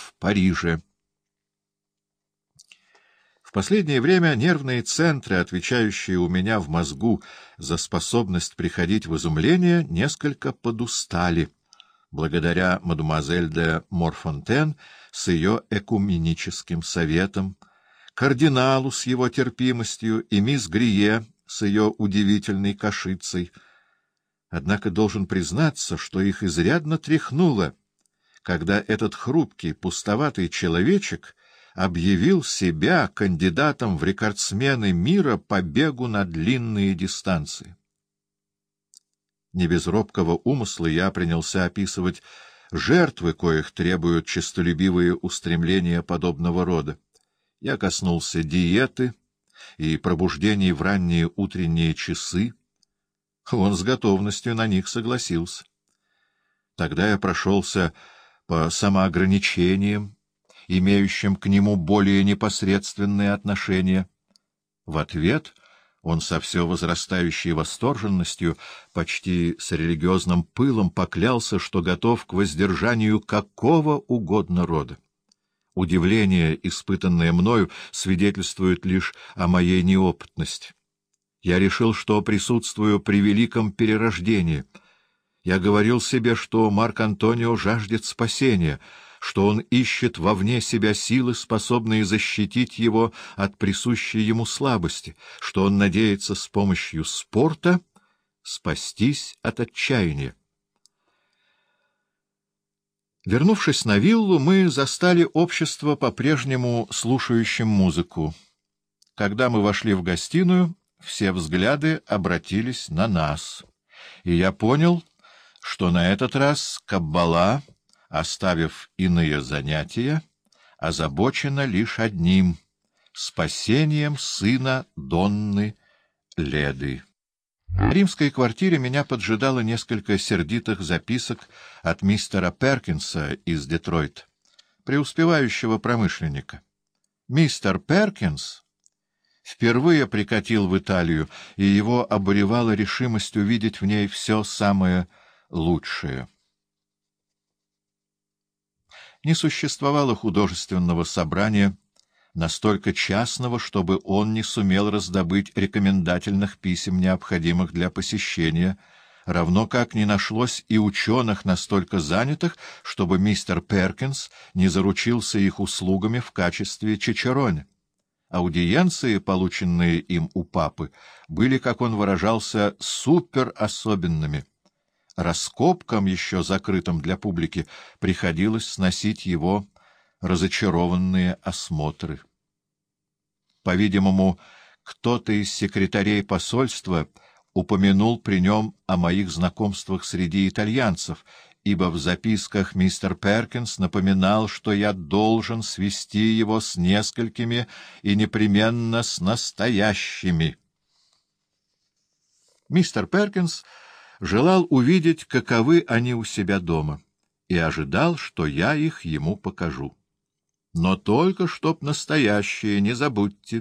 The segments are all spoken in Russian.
в Париже. В последнее время нервные центры, отвечающие у меня в мозгу за способность приходить в изумление, несколько подустали, благодаря мадемуазель де Морфонтен с ее экуменическим советом, кардиналу с его терпимостью и мисс Грие с ее удивительной кашицей. Однако должен признаться, что их изрядно тряхнуло, когда этот хрупкий, пустоватый человечек объявил себя кандидатом в рекордсмены мира по бегу на длинные дистанции. Не без робкого умысла я принялся описывать жертвы, коих требуют честолюбивые устремления подобного рода. Я коснулся диеты и пробуждений в ранние утренние часы. Он с готовностью на них согласился. Тогда я прошелся по самоограничениям, имеющим к нему более непосредственные отношения. В ответ он со все возрастающей восторженностью, почти с религиозным пылом, поклялся, что готов к воздержанию какого угодно рода. Удивление, испытанное мною, свидетельствует лишь о моей неопытности. Я решил, что присутствую при великом перерождении. Я говорил себе, что Марк Антонио жаждет спасения, что он ищет вовне себя силы, способные защитить его от присущей ему слабости, что он надеется с помощью спорта спастись от отчаяния. Вернувшись на виллу, мы застали общество, по-прежнему слушающим музыку. Когда мы вошли в гостиную, все взгляды обратились на нас, и я понял, что на этот раз каббала, оставив иные занятия, озабочена лишь одним — спасением сына Донны Леды. В римской квартире меня поджидало несколько сердитых записок от мистера Перкинса из Детройта, преуспевающего промышленника. Мистер Перкинс впервые прикатил в Италию, и его обуревала решимость увидеть в ней все самое лучшее. Не существовало художественного собрания, настолько частного, чтобы он не сумел раздобыть рекомендательных писем, необходимых для посещения, равно как не нашлось и ученых настолько занятых, чтобы мистер Перкинс не заручился их услугами в качестве чичероне. Аудиенции, полученные им у папы, были, как он выражался, суперособенными. Раскопкам, еще закрытым для публики, приходилось сносить его разочарованные осмотры. По-видимому, кто-то из секретарей посольства упомянул при нем о моих знакомствах среди итальянцев, ибо в записках мистер Перкинс напоминал, что я должен свести его с несколькими и непременно с настоящими. Мистер Перкинс желал увидеть, каковы они у себя дома, и ожидал, что я их ему покажу. Но только чтоб настоящие, не забудьте.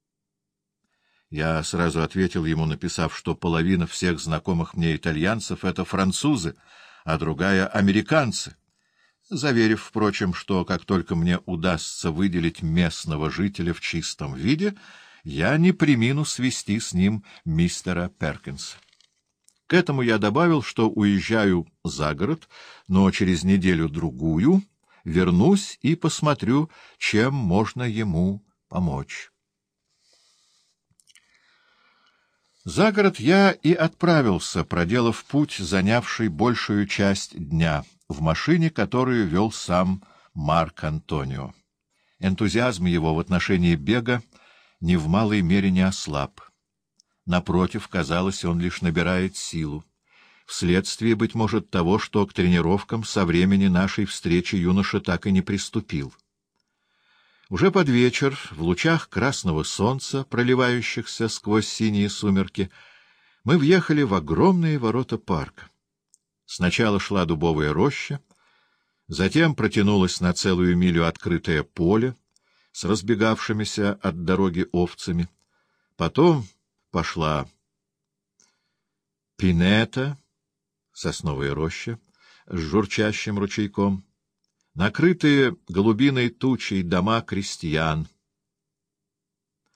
Я сразу ответил ему, написав, что половина всех знакомых мне итальянцев — это французы, а другая — американцы, заверив, впрочем, что как только мне удастся выделить местного жителя в чистом виде, я не премину свести с ним мистера Перкинса. К этому я добавил, что уезжаю за город, но через неделю-другую вернусь и посмотрю, чем можно ему помочь. За город я и отправился, проделав путь, занявший большую часть дня, в машине, которую вел сам Марк Антонио. Энтузиазм его в отношении бега ни в малой мере не ослаб. Напротив, казалось, он лишь набирает силу, вследствие, быть может, того, что к тренировкам со времени нашей встречи юноша так и не приступил. Уже под вечер, в лучах красного солнца, проливающихся сквозь синие сумерки, мы въехали в огромные ворота парка. Сначала шла дубовая роща, затем протянулось на целую милю открытое поле с разбегавшимися от дороги овцами, потом пошла пинета, сосновая роща, с журчащим ручейком. Накрытые голубиной тучей дома крестьян,